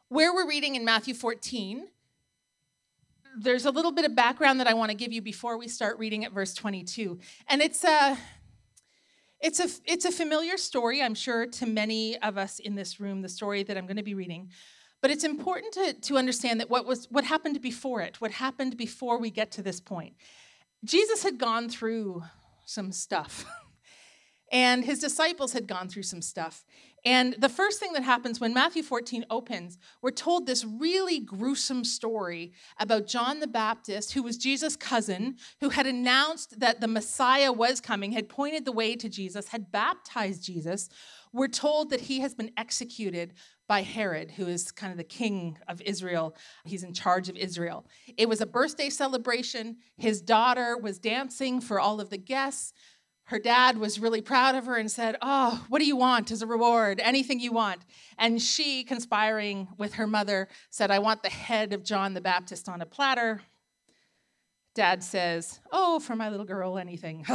Where we're reading in Matthew 14, there's a little bit of background that I want to give you before we start reading at verse 22. And it's a familiar story, I'm sure, to many of us in this room, the story that I'm going to be reading. But it's important to understand that what happened before it, what happened before we get to this point. Jesus had gone through some stuff. And his disciples had gone through some stuff. And the first thing that happens when Matthew 14 opens, we're told this really gruesome story about John the Baptist, who was Jesus' cousin, who had announced that the Messiah was coming, had pointed the way to Jesus, had baptized Jesus. We're told that he has been executed by Herod, who is kind of the king of Israel. He's in charge of Israel. It was a birthday celebration. His daughter was dancing for all of the guests. Her dad was really proud of her and said, "Oh, what do you want as a reward? Anything you want." And she, conspiring with her mother, said, "I want the head of John the Baptist on a platter." Dad says, "Oh, for my little girl, anything."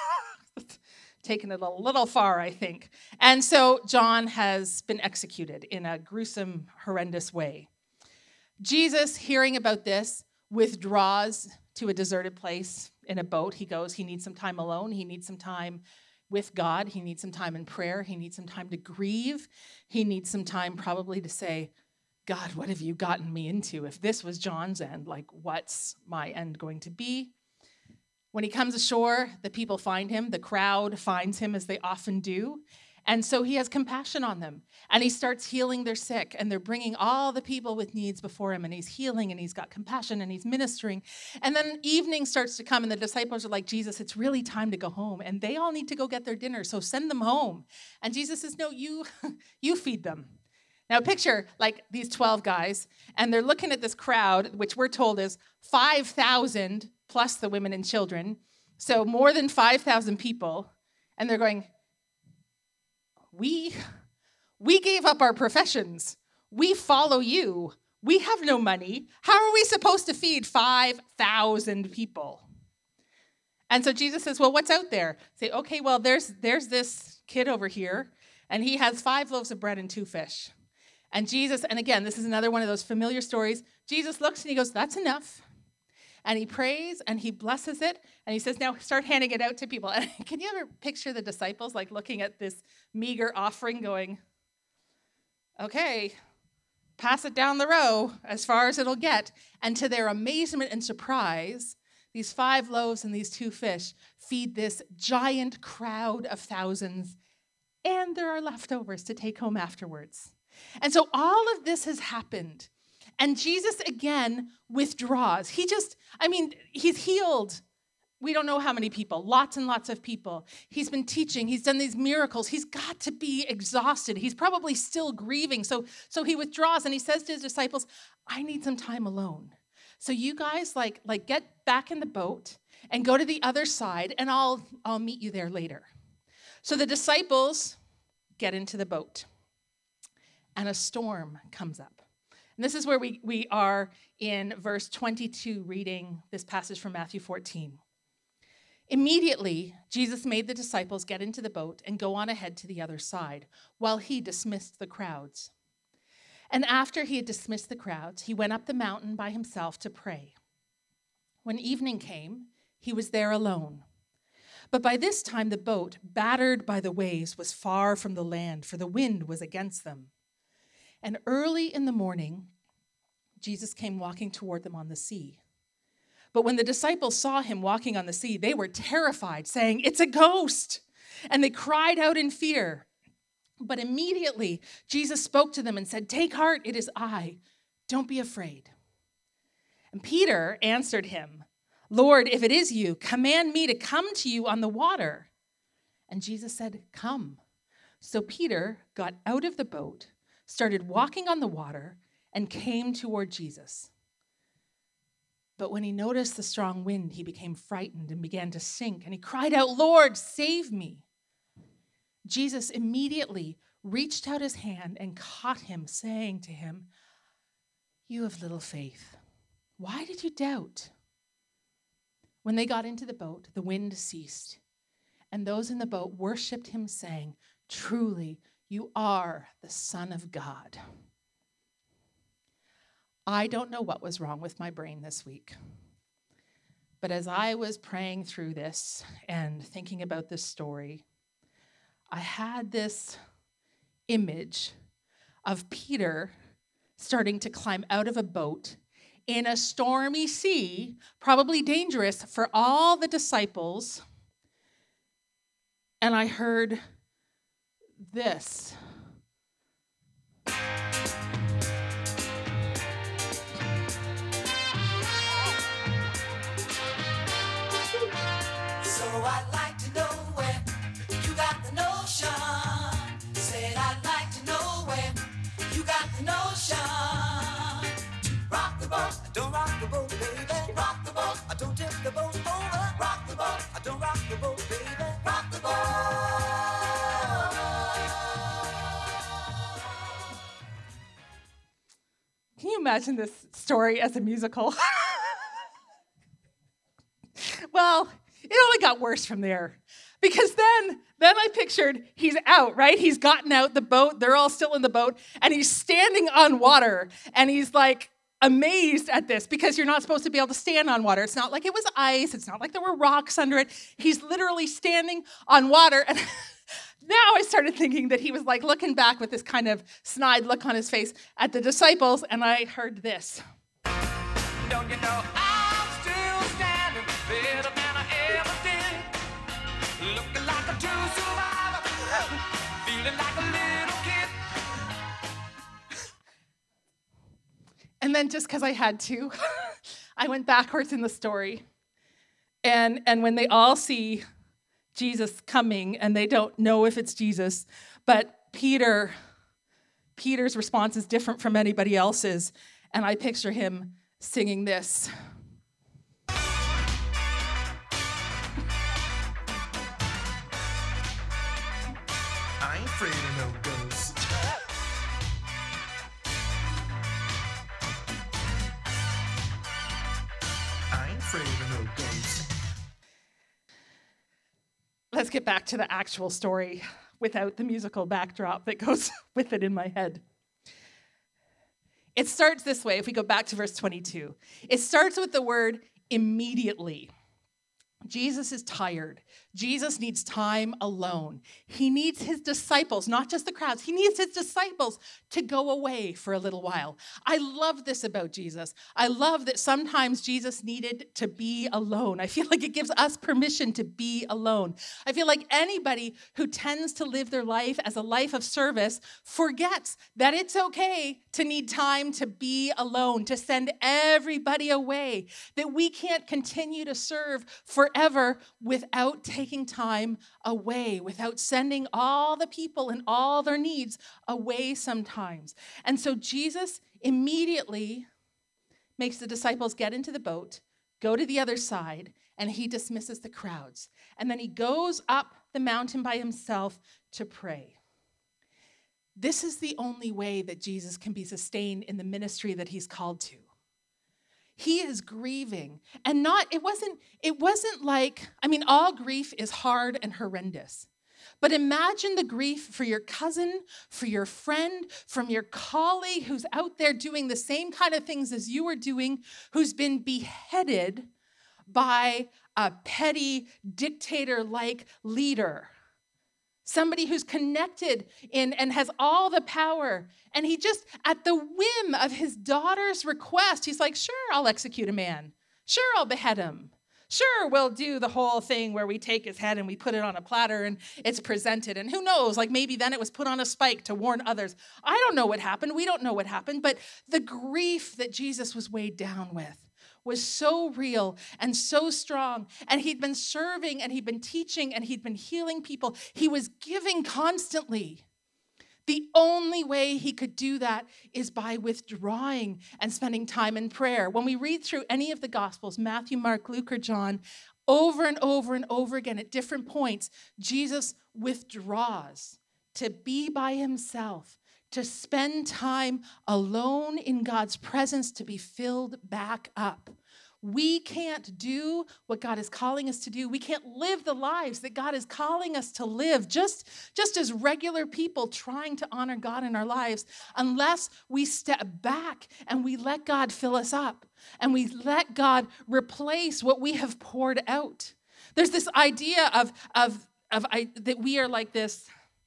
Taken it a little far, I think. And so John has been executed in a gruesome, horrendous way. Jesus, hearing about this, withdraws to a deserted place in a boat. He needs some time alone. He needs some time with God. He needs some time in prayer. He needs some time to grieve. He needs some time probably to say, "God, what have you gotten me into? If this was John's end, like, what's my end going to be?" When he comes ashore, the people find him. The crowd finds him, as they often do. And so he has compassion on them. And he starts healing their sick. And they're bringing all the people with needs before him. And he's healing, and he's got compassion, and he's ministering. And then evening starts to come, and the disciples are like, "Jesus, it's really time to go home. And they all need to go get their dinner, so send them home." And Jesus says, "No, you, you feed them." Now picture like these 12 guys, and they're looking at this crowd, which we're told is 5,000 plus the women and children. So more than 5,000 people. And they're going, we gave up our professions. We follow you. We have no money. How are we supposed to feed 5,000 people? And so Jesus says, "Well, what's out there?" Say, "Okay, well, there's this kid over here, and he has 5 loaves of bread and 2 fish." And Jesus, and again, this is another one of those familiar stories. Jesus looks and he goes, "That's enough." And he prays and he blesses it. And he says, "Now start handing it out to people." And can you ever picture the disciples like looking at this meager offering going, "Okay, pass it down the row as far as it'll get." And to their amazement and surprise, these 5 loaves and these 2 fish feed this giant crowd of thousands. And there are leftovers to take home afterwards. And so all of this has happened. And Jesus again withdraws. He's healed. We don't know how many people, lots and lots of people. He's been teaching. He's done these miracles. He's got to be exhausted. He's probably still grieving. So he withdraws and he says to his disciples, "I need some time alone. So you guys like get back in the boat and go to the other side, and I'll meet you there later." So the disciples get into the boat, and a storm comes up. And this is where we are in verse 22, reading this passage from Matthew 14. Immediately, Jesus made the disciples get into the boat and go on ahead to the other side, while he dismissed the crowds. And after he had dismissed the crowds, he went up the mountain by himself to pray. When evening came, he was there alone. But by this time the boat, battered by the waves, was far from the land, for the wind was against them. And early in the morning, Jesus came walking toward them on the sea. But when the disciples saw him walking on the sea, they were terrified, saying, "It's a ghost!" And they cried out in fear. But immediately Jesus spoke to them and said, "Take heart, it is I. Don't be afraid." And Peter answered him, "Lord, if it is you, command me to come to you on the water." And Jesus said, "Come." So Peter got out of the boat, started walking on the water, and came toward Jesus. But when he noticed the strong wind, he became frightened and began to sink, and he cried out, "Lord, save me." Jesus immediately reached out his hand and caught him, saying to him, "You have little faith. Why did you doubt?" When they got into the boat, the wind ceased, and those in the boat worshiped him, saying, "Truly, you are the Son of God." I don't know what was wrong with my brain this week. But as I was praying through this and thinking about this story, I had this image of Peter starting to climb out of a boat in a stormy sea, probably dangerous for all the disciples. And I heard this. So I'd like to know where you got the notion. Said I'd like to know where you got the notion. Rock the boat, don't rock the boat, baby. Rock the boat, I don't tip the boat over. Rock the boat, I don't rock the boat, baby. Rock the boat. Can you imagine this story as a musical? Well, it only got worse from there. Because then I pictured he's out, right? He's gotten out the boat. They're all still in the boat. And he's standing on water. And he's like amazed at this because you're not supposed to be able to stand on water. It's not like it was ice. It's not like there were rocks under it. He's literally standing on water. And now I started thinking that he was like looking back with this kind of snide look on his face at the disciples. And I heard this. Don't you know I'm still standing better than I ever did. Looking like a true survivor, feeling like a little kid. And then just because I had to, I went backwards in the story. And when they all see Jesus coming and they don't know if it's Jesus, but Peter's response is different from anybody else's. And I picture him singing this. I ain't afraid of no ghosts. I ain't afraid of no ghosts. Let's get back to the actual story without the musical backdrop that goes with it in my head. It starts this way, if we go back to verse 22. It starts with the word immediately. Jesus is tired. Jesus needs time alone. He needs his disciples, not just the crowds. He needs his disciples to go away for a little while. I love this about Jesus. I love that sometimes Jesus needed to be alone. I feel like it gives us permission to be alone. I feel like anybody who tends to live their life as a life of service forgets that it's okay to need time to be alone, to send everybody away, that we can't continue to serve forever without taking time away, without sending all the people and all their needs away sometimes. And so Jesus immediately makes the disciples get into the boat, go to the other side, and he dismisses the crowds. And then he goes up the mountain by himself to pray. This is the only way that Jesus can be sustained in the ministry that he's called to. He is grieving, and it wasn't like, all grief is hard and horrendous. But imagine the grief for your cousin, for your friend, from your colleague who's out there doing the same kind of things as you are doing, who's been beheaded by a petty dictator-like leader. Somebody who's connected in and has all the power. And he just, at the whim of his daughter's request, he's like, sure, I'll execute a man. Sure, I'll behead him. Sure, we'll do the whole thing where we take his head and we put it on a platter and it's presented. And who knows, like maybe then it was put on a spike to warn others. I don't know what happened. We don't know what happened. But the grief that Jesus was weighed down with was so real and so strong. And he'd been serving and he'd been teaching and he'd been healing people. He was giving constantly. The only way he could do that is by withdrawing and spending time in prayer. When we read through any of the Gospels, Matthew, Mark, Luke, or John, over and over and over again at different points, Jesus withdraws to be by himself, to spend time alone in God's presence, to be filled back up. We can't do what God is calling us to do. We can't live the lives that God is calling us to live just as regular people trying to honor God in our lives unless we step back and we let God fill us up and we let God replace what we have poured out. There's this idea that we are like this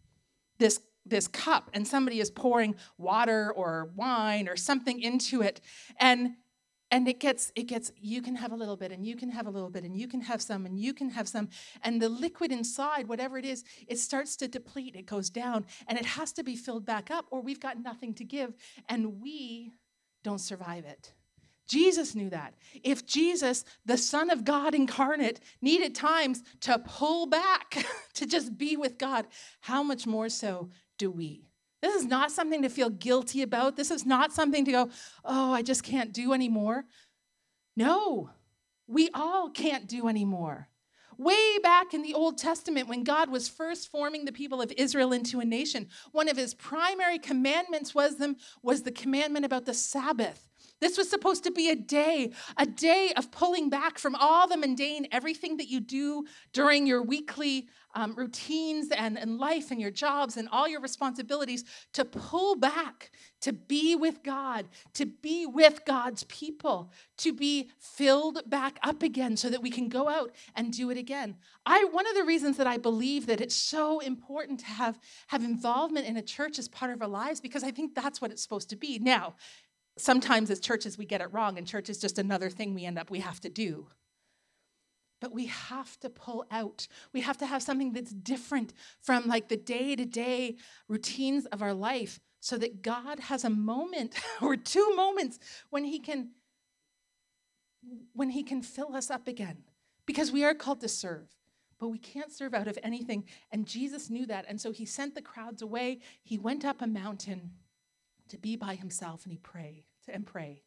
cup and somebody is pouring water or wine or something into it and it gets, you can have a little bit, and you can have a little bit, and you can have some, and you can have some. And the liquid inside, whatever it is, it starts to deplete. It goes down, and it has to be filled back up, or we've got nothing to give, and we don't survive it. Jesus knew that. If Jesus, the Son of God incarnate, needed times to pull back, to just be with God, how much more so do we? This is not something to feel guilty about. This is not something to go, oh, I just can't do anymore. No, we all can't do anymore. Way back in the Old Testament, when God was first forming the people of Israel into a nation, one of his primary commandments was the commandment about the Sabbath. This was supposed to be a day of pulling back from all the mundane, everything that you do during your weekly routines and life and your jobs and all your responsibilities, to pull back, to be with God, to be with God's people, to be filled back up again so that we can go out and do it again. One of the reasons that I believe that it's so important to have involvement in a church as part of our lives, because I think that's what it's supposed to be. Now, sometimes as churches we get it wrong, and church is just another thing we have to do. But we have to pull out. We have to have something that's different from like the day-to-day routines of our life so that God has a moment or two moments when he can fill us up again. Because we are called to serve, but we can't serve out of anything. And Jesus knew that, and so he sent the crowds away. He went up a mountain to be by himself, and he prayed and pray.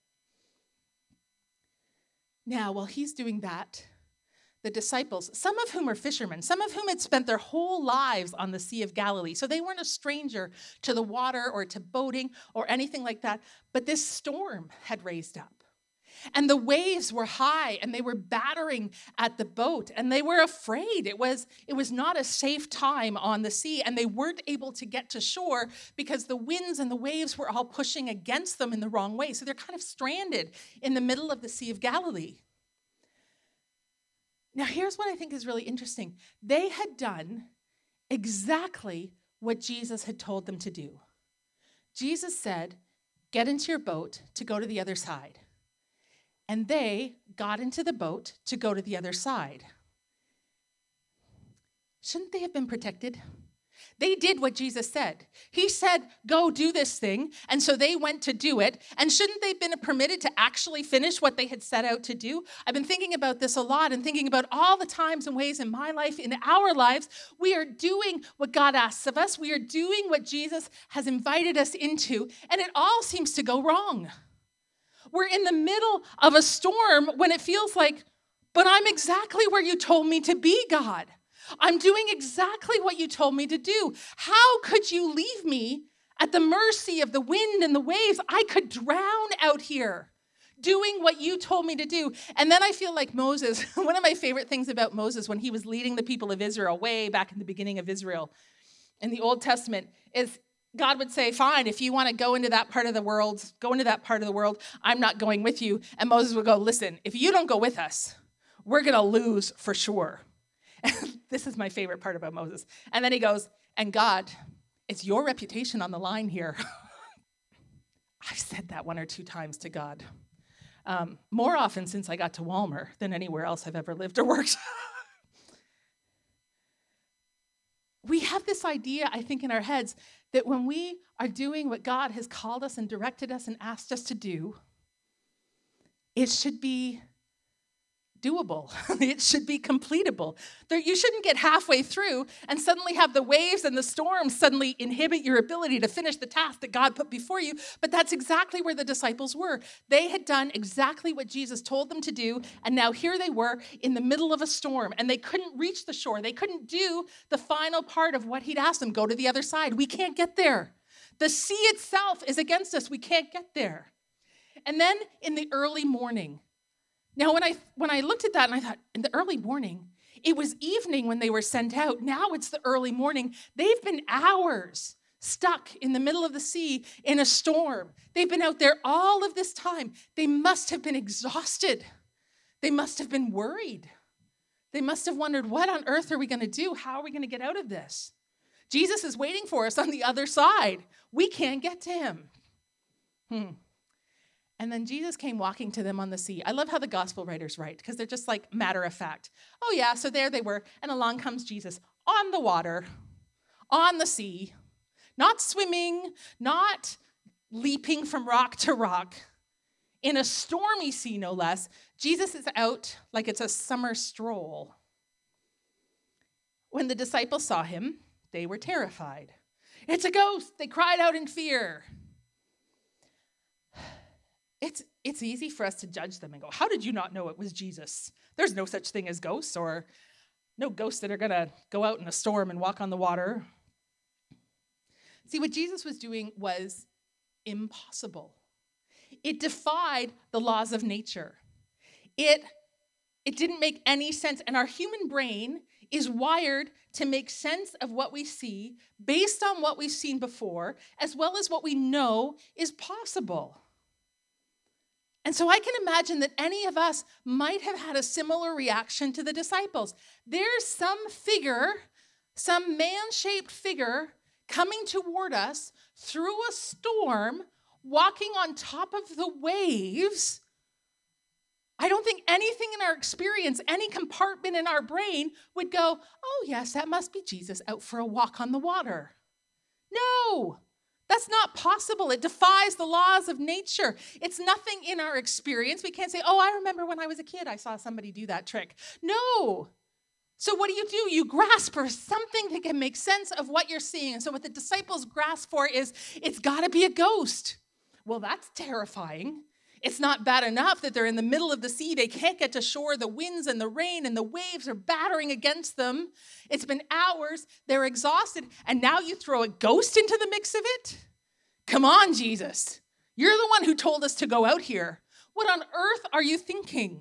Now, while he's doing that, the disciples, some of whom are fishermen, some of whom had spent their whole lives on the Sea of Galilee, so they weren't a stranger to the water or to boating or anything like that, but this storm had raised up. And the waves were high, and they were battering at the boat, and they were afraid. It was not a safe time on the sea, and they weren't able to get to shore because the winds and the waves were all pushing against them in the wrong way. So they're kind of stranded in the middle of the Sea of Galilee. Now, here's what I think is really interesting. They had done exactly what Jesus had told them to do. Jesus said, "Get into your boat to go to the other side." And they got into the boat to go to the other side. Shouldn't they have been protected? They did what Jesus said. He said, go do this thing. And so they went to do it. And shouldn't they have been permitted to actually finish what they had set out to do? I've been thinking about this a lot and thinking about all the times and ways in my life, in our lives, we are doing what God asks of us. We are doing what Jesus has invited us into. And it all seems to go wrong. We're in the middle of a storm when it feels like, but I'm exactly where you told me to be, God. I'm doing exactly what you told me to do. How could you leave me at the mercy of the wind and the waves? I could drown out here doing what you told me to do. And then I feel like Moses, one of my favorite things about Moses when he was leading the people of Israel way back in the beginning of Israel in the Old Testament is God would say, fine, if you want to go into that part of the world, go into that part of the world. I'm not going with you. And Moses would go, listen, if you don't go with us, we're going to lose for sure. And this is my favorite part about Moses. And then he goes, and God, it's your reputation on the line here. I've said that one or two times to God. More often since I got to Walmer than anywhere else I've ever lived or worked. We have this idea, I think, in our heads that when we are doing what God has called us and directed us and asked us to do, it should be doable. It should be completable. You shouldn't get halfway through and suddenly have the waves and the storms suddenly inhibit your ability to finish the task that God put before you. But that's exactly where the disciples were. They had done exactly what Jesus told them to do, and now here they were in the middle of a storm, and they couldn't reach the shore. They couldn't do the final part of what he'd asked them, go to the other side. We can't get there. The sea itself is against us. We can't get there. And then in the early morning, Now, when I looked at that and I thought, in the early morning, it was evening when they were sent out. Now it's the early morning. They've been hours stuck in the middle of the sea in a storm. They've been out there all of this time. They must have been exhausted. They must have been worried. They must have wondered, what on earth are we going to do? How are we going to get out of this? Jesus is waiting for us on the other side. We can't get to him. And then Jesus came walking to them on the sea. I love how the gospel writers write, because they're just like matter of fact. Oh yeah, so there they were, and along comes Jesus on the water, on the sea, not swimming, not leaping from rock to rock, in a stormy sea no less. Jesus is out like it's a summer stroll. When the disciples saw him, they were terrified. It's a ghost, they cried out in fear. It's easy for us to judge them and go, how did you not know it was Jesus? There's no such thing as ghosts, or no ghosts that are going to go out in a storm and walk on the water. See, what Jesus was doing was impossible. It defied the laws of nature. It didn't make any sense, and our human brain is wired to make sense of what we see based on what we've seen before, as well as what we know is possible. And so I can imagine that any of us might have had a similar reaction to the disciples. There's some figure, some man-shaped figure coming toward us through a storm, walking on top of the waves. I don't think anything in our experience, any compartment in our brain would go, oh yes, that must be Jesus out for a walk on the water. No. That's not possible. It defies the laws of nature. It's nothing in our experience. We can't say, oh, I remember when I was a kid, I saw somebody do that trick. No. So what do? You grasp for something that can make sense of what you're seeing. And so what the disciples grasp for is, it's got to be a ghost. Well, that's terrifying. It's not bad enough that they're in the middle of the sea. They can't get to shore. The winds and the rain and the waves are battering against them. It's been hours. They're exhausted. And now you throw a ghost into the mix of it? Come on, Jesus. You're the one who told us to go out here. What on earth are you thinking?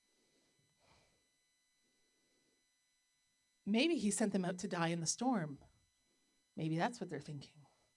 Maybe he sent them out to die in the storm. Maybe that's what they're thinking.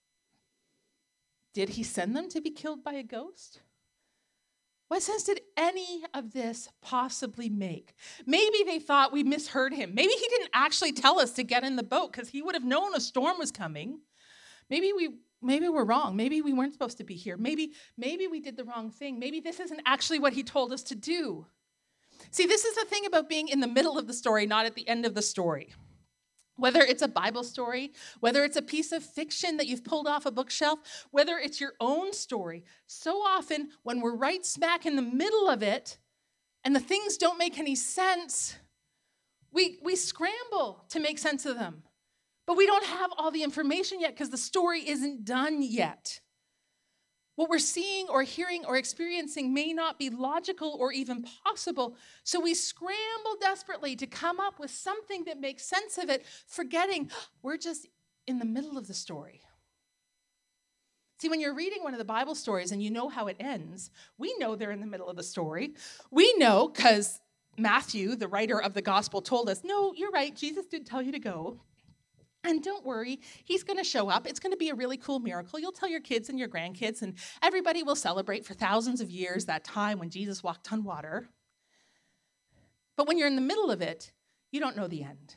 Did he send them to be killed by a ghost? What sense did any of this possibly make? Maybe they thought we misheard him. Maybe he didn't actually tell us to get in the boat because he would have known a storm was coming. Maybe we're wrong. Maybe we weren't supposed to be here. Maybe we did the wrong thing. Maybe this isn't actually what he told us to do. See, this is the thing about being in the middle of the story, not at the end of the story. Whether it's a Bible story, whether it's a piece of fiction that you've pulled off a bookshelf, whether it's your own story, so often when we're right smack in the middle of it and the things don't make any sense, we scramble to make sense of them. But we don't have all the information yet because the story isn't done yet. What we're seeing or hearing or experiencing may not be logical or even possible, so we scramble desperately to come up with something that makes sense of it, forgetting we're just in the middle of the story. See, when you're reading one of the Bible stories and you know how it ends, we know they're in the middle of the story. We know because Matthew, the writer of the gospel, told us, no, you're right, Jesus did tell you to go. And don't worry, he's going to show up. It's going to be a really cool miracle. You'll tell your kids and your grandkids, and everybody will celebrate for thousands of years that time when Jesus walked on water. But when you're in the middle of it, you don't know the end.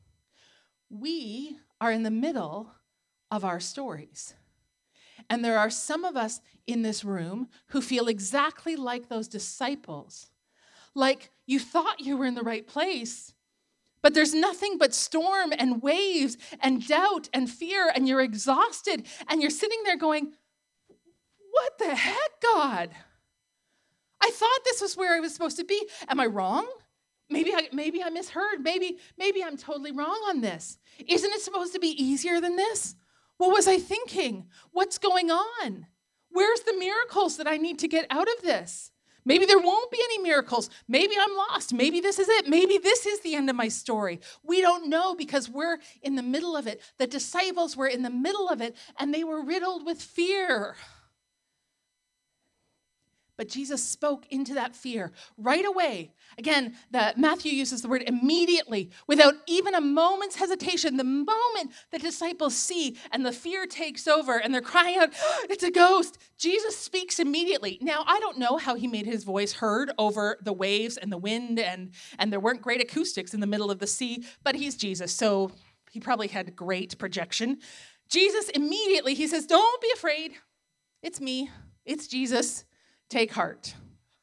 We are in the middle of our stories. And there are some of us in this room who feel exactly like those disciples. Like you thought you were in the right place, but there's nothing but storm and waves and doubt and fear, and you're exhausted, and you're sitting there going, what the heck, God? I thought this was where I was supposed to be. Am I wrong? Maybe I misheard. Maybe I'm totally wrong on this. Isn't it supposed to be easier than this? What was I thinking? What's going on? Where's the miracles that I need to get out of this? Maybe there won't be any miracles. Maybe I'm lost. Maybe this is it. Maybe this is the end of my story. We don't know because we're in the middle of it. The disciples were in the middle of it, and they were riddled with fear. But Jesus spoke into that fear right away. Again, Matthew uses the word immediately, without even a moment's hesitation. The moment the disciples see and the fear takes over and they're crying out, it's a ghost, Jesus speaks immediately. Now, I don't know how he made his voice heard over the waves and the wind, and there weren't great acoustics in the middle of the sea, but he's Jesus, so he probably had great projection. Jesus immediately, he says, don't be afraid. It's me. It's Jesus. Take heart.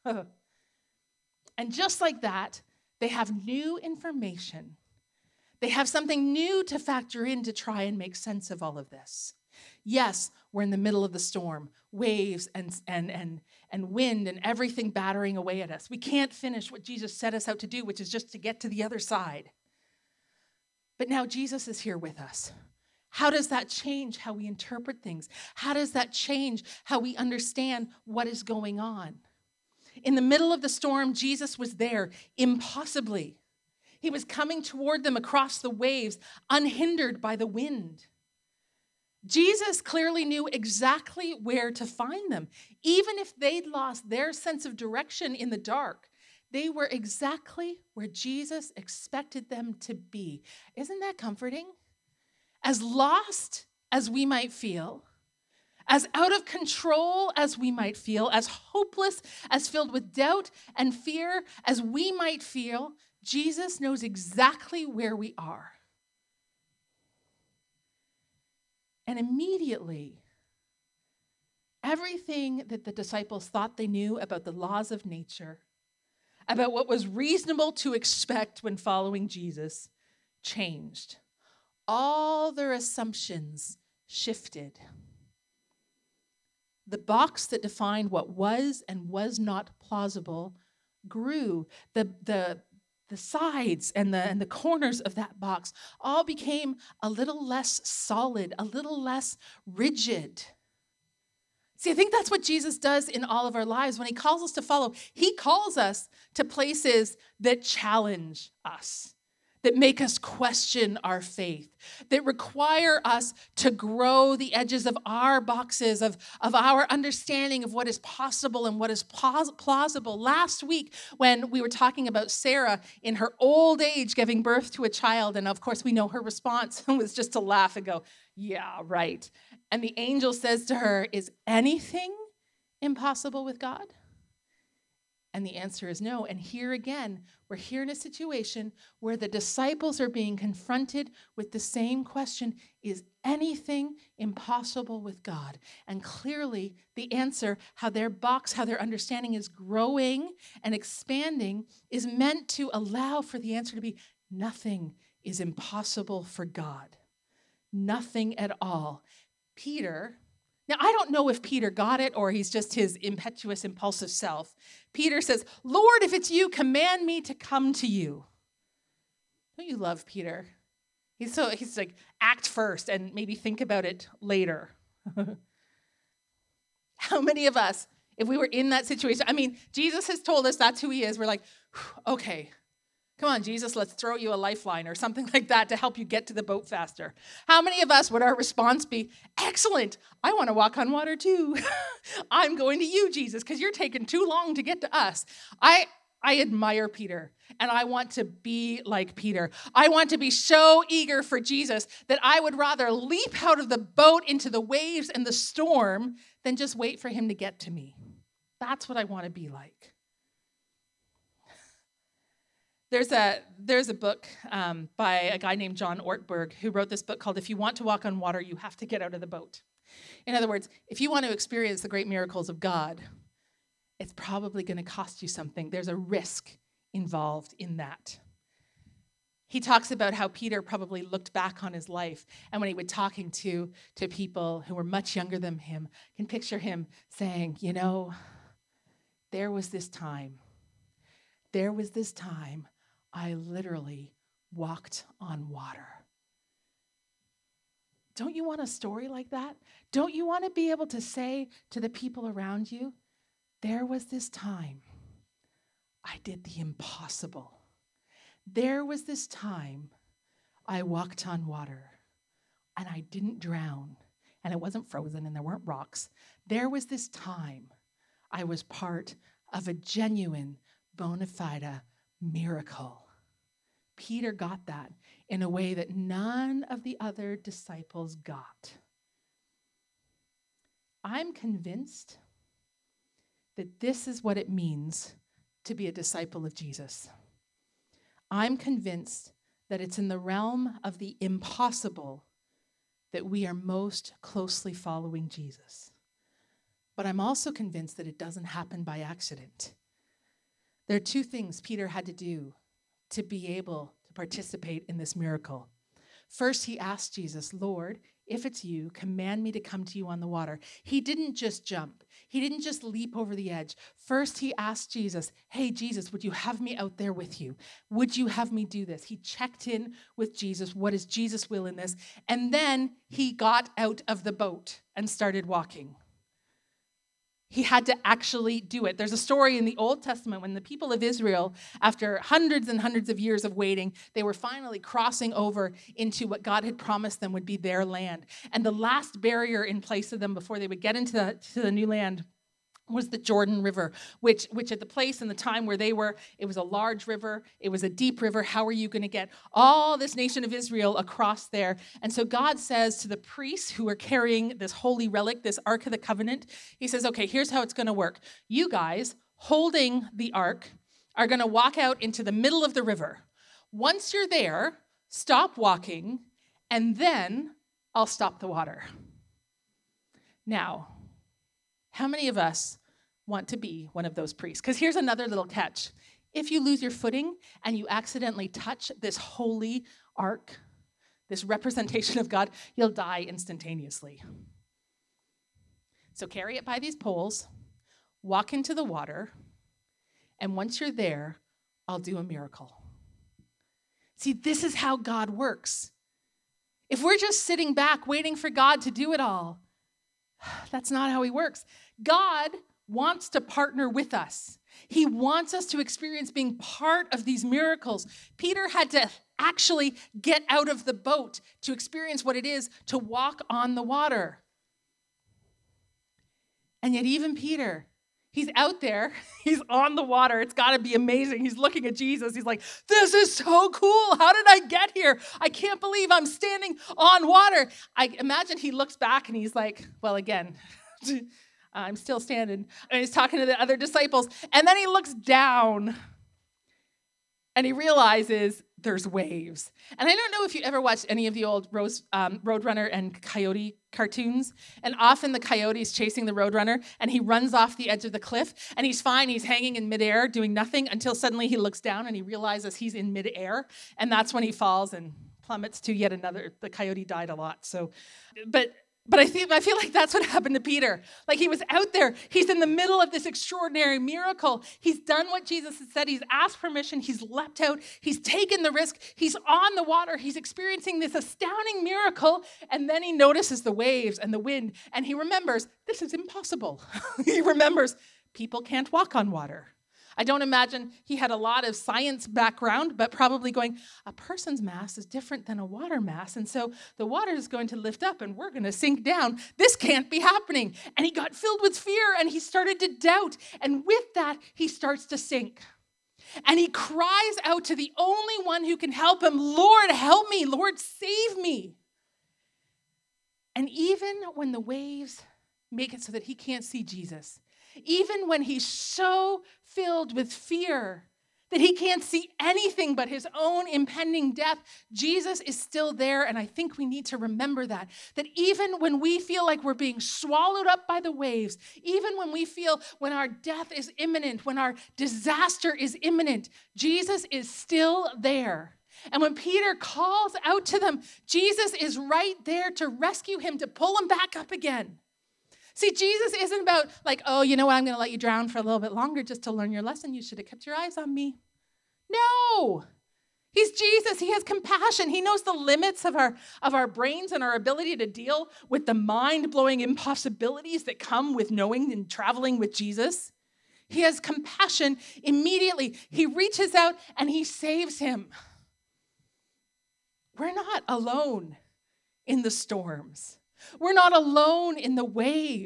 And just like that, they have new information. They have something new to factor in to try and make sense of all of this. Yes, we're in the middle of the storm, waves and wind and everything battering away at us. We can't finish what Jesus set us out to do, which is just to get to the other side. But now Jesus is here with us. How does that change how we interpret things? How does that change how we understand what is going on? In the middle of the storm, Jesus was there impossibly. He was coming toward them across the waves, unhindered by the wind. Jesus clearly knew exactly where to find them. Even if they'd lost their sense of direction in the dark, they were exactly where Jesus expected them to be. Isn't that comforting? As lost as we might feel, as out of control as we might feel, as hopeless, as filled with doubt and fear as we might feel, Jesus knows exactly where we are. And immediately, everything that the disciples thought they knew about the laws of nature, about what was reasonable to expect when following Jesus, changed. All their assumptions shifted. The box that defined what was and was not plausible grew. The sides and the corners of that box all became a little less solid, a little less rigid. See, I think that's what Jesus does in all of our lives. When he calls us to follow, he calls us to places that challenge us, that make us question our faith, that require us to grow the edges of our boxes, of our understanding of what is possible and what is plausible. Last week, when we were talking about Sarah in her old age giving birth to a child, and of course we know her response was just to laugh and go, yeah, right. And the angel says to her, is anything impossible with God? And the answer is no. And here again, we're here in a situation where the disciples are being confronted with the same question, is anything impossible with God? And clearly the answer, how their box, how their understanding is growing and expanding, is meant to allow for the answer to be, nothing is impossible for God. Nothing at all. Peter, now I don't know if Peter got it or he's just his impetuous, impulsive self. Peter says, Lord, if it's you, command me to come to you. Don't you love Peter? He's like, act first and maybe think about it later. How many of us, if we were in that situation, I mean, Jesus has told us that's who he is. We're like, okay, come on, Jesus, let's throw you a lifeline or something like that to help you get to the boat faster. How many of us would our response be, excellent, I want to walk on water too. I'm going to you, Jesus, because you're taking too long to get to us. I admire Peter, and I want to be like Peter. I want to be so eager for Jesus that I would rather leap out of the boat into the waves and the storm than just wait for him to get to me. That's what I want to be like. There's a book by a guy named John Ortberg who wrote this book called If You Want to Walk on Water, You Have to Get Out of the Boat. In other words, if you want to experience the great miracles of God, it's probably going to cost you something. There's a risk involved in that. He talks about how Peter probably looked back on his life, and when he was talking to people who were much younger than him, I can picture him saying, there was this time I literally walked on water. Don't you want a story like that? Don't you want to be able to say to the people around you, there was this time I did the impossible. There was this time I walked on water and I didn't drown and it wasn't frozen and there weren't rocks. There was this time I was part of a genuine, bona fide miracle. Peter got that in a way that none of the other disciples got. I'm convinced that this is what it means to be a disciple of Jesus. I'm convinced that it's in the realm of the impossible that we are most closely following Jesus. But I'm also convinced that it doesn't happen by accident. There are two things Peter had to do to be able to participate in this miracle. First, he asked Jesus, Lord, if it's you, command me to come to you on the water. He didn't just jump. He didn't just leap over the edge. First, he asked Jesus, hey, Jesus, would you have me out there with you? Would you have me do this? He checked in with Jesus. What is Jesus' will in this? And then he got out of the boat and started walking. He had to actually do it. There's a story in the Old Testament when the people of Israel, after hundreds and hundreds of years of waiting, they were finally crossing over into what God had promised them would be their land. And the last barrier in place of them before they would get into the new land was the Jordan River, which at the place and the time where they were, it was a large river, it was a deep river. How are you going to get all this nation of Israel across there? And so God says to the priests who are carrying this holy relic, this Ark of the Covenant, he says, okay, here's how it's going to work. You guys holding the Ark are going to walk out into the middle of the river. Once you're there, stop walking, and then I'll stop the water. Now, how many of us want to be one of those priests? Because here's another little catch. If you lose your footing and you accidentally touch this holy ark, this representation of God, you'll die instantaneously. So carry it by these poles, walk into the water, and once you're there, I'll do a miracle. See, this is how God works. If we're just sitting back waiting for God to do it all, that's not how he works. God wants to partner with us. He wants us to experience being part of these miracles. Peter had to actually get out of the boat to experience what it is to walk on the water. And yet even Peter, he's out there, he's on the water. It's got to be amazing. He's looking at Jesus. He's like, this is so cool. How did I get here? I can't believe I'm standing on water. I imagine he looks back and he's like, well, again, I'm still standing. And he's talking to the other disciples. And then he looks down and he realizes there's waves. And I don't know if you ever watched any of the old Roadrunner and Coyote cartoons. And often the coyote's chasing the Roadrunner and he runs off the edge of the cliff and he's fine. He's hanging in midair doing nothing until suddenly he looks down and he realizes he's in midair. And that's when he falls and plummets to yet another. The coyote died a lot. But I feel like that's what happened to Peter. Like he was out there. He's in the middle of this extraordinary miracle. He's done what Jesus had said. He's asked permission. He's leapt out. He's taken the risk. He's on the water. He's experiencing this astounding miracle. And then he notices the waves and the wind. And he remembers, this is impossible. He remembers, people can't walk on water. I don't imagine he had a lot of science background, but probably going, a person's mass is different than a water mass. And so the water is going to lift up and we're going to sink down. This can't be happening. And he got filled with fear and he started to doubt. And with that, he starts to sink. And he cries out to the only one who can help him, Lord, help me. Lord, save me. And even when the waves make it so that he can't see Jesus, even when he's so filled with fear that he can't see anything but his own impending death, Jesus is still there. And I think we need to remember that even when we feel like we're being swallowed up by the waves, even when we feel when our death is imminent, when our disaster is imminent, Jesus is still there. And when Peter calls out to them, Jesus is right there to rescue him, to pull him back up again. See, Jesus isn't about like, oh, you know what, I'm going to let you drown for a little bit longer just to learn your lesson. You should have kept your eyes on me. No. He's Jesus. He has compassion. He knows the limits of our brains and our ability to deal with the mind-blowing impossibilities that come with knowing and traveling with Jesus. He has compassion immediately. He reaches out and he saves him. We're not alone in the storms. We're not alone in the waves.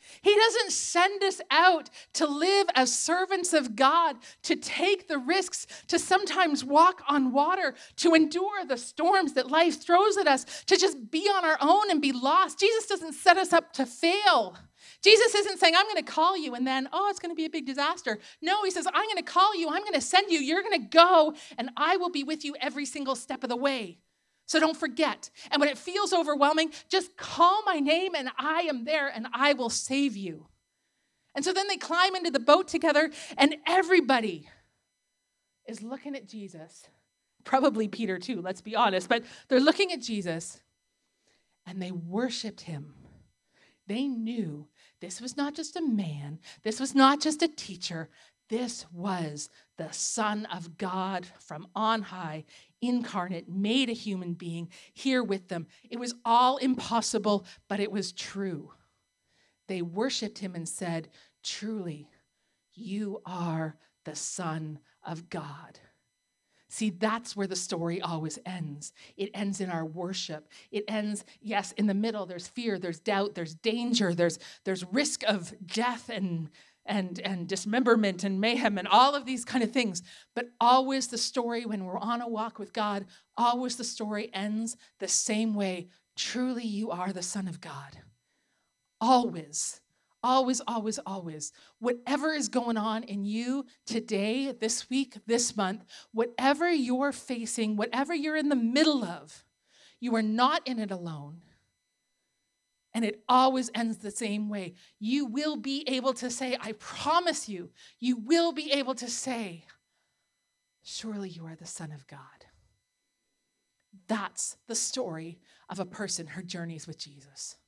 He doesn't send us out to live as servants of God, to take the risks, to sometimes walk on water, to endure the storms that life throws at us, to just be on our own and be lost. Jesus doesn't set us up to fail. Jesus isn't saying, I'm going to call you and then, it's going to be a big disaster. No, he says, I'm going to call you, I'm going to send you, you're going to go, and I will be with you every single step of the way. So don't forget. And when it feels overwhelming, just call my name and I am there and I will save you. And so then they climb into the boat together and everybody is looking at Jesus. Probably Peter too, let's be honest. But they're looking at Jesus and they worshiped him. They knew this was not just a man. This was not just a teacher. This was the Son of God from on high, incarnate, made a human being here with them. It was all impossible, but it was true. They worshiped him and said, truly, you are the Son of God. See, that's where the story always ends. It ends in our worship. It ends, yes, in the middle. There's fear, there's doubt, there's danger, there's risk of death and dismemberment and mayhem and all of these kind of things. But always the story when we're on a walk with God, always the story ends the same way. Truly, you are the Son of God. Always. Always, always, always. Whatever is going on in you today, this week, this month, whatever you're facing, whatever you're in the middle of, you are not in it alone. And it always ends the same way. You will be able to say, I promise you, you will be able to say, surely you are the Son of God. That's the story of a person, her journeys with Jesus.